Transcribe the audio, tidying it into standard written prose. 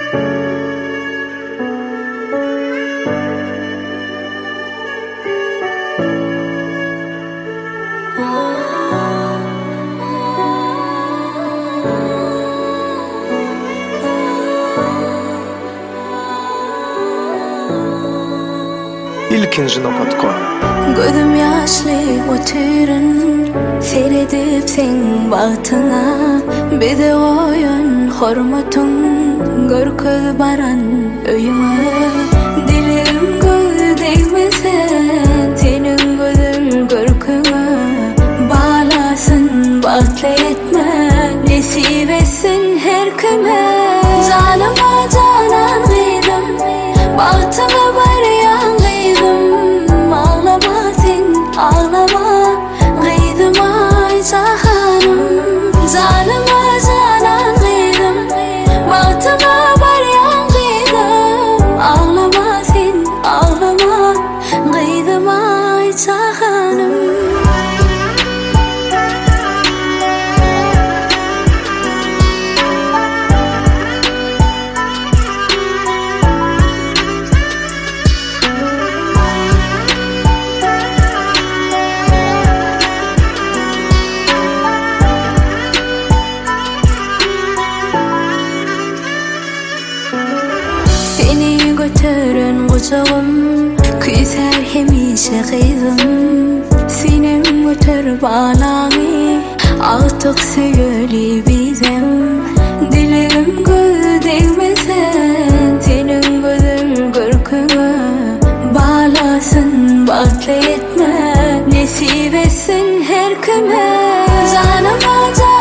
İlkinci nokatqa Gözüm yaşlı oturun seyredip sen baktığına bir de oyun hormatın görköz baran öyüme dilim göz değmesen senin gözün görküme bağlasın batlı etme nesip etsin her kime canıma canan kıydım baktığına barayan kıydım ağlama sen ağlama kıydım ay cahanım canıma canan kıydım baktığına barayan kıydım ağlama sen ağlama kıydım ay cahanım. Seni götürün kucağım küser hemişe kıydım Sinem götür bağlami artık söyle bizim dilim göz değmesen senin gözün görküme bağlasın batlı etme nesip etsin her kime canıma can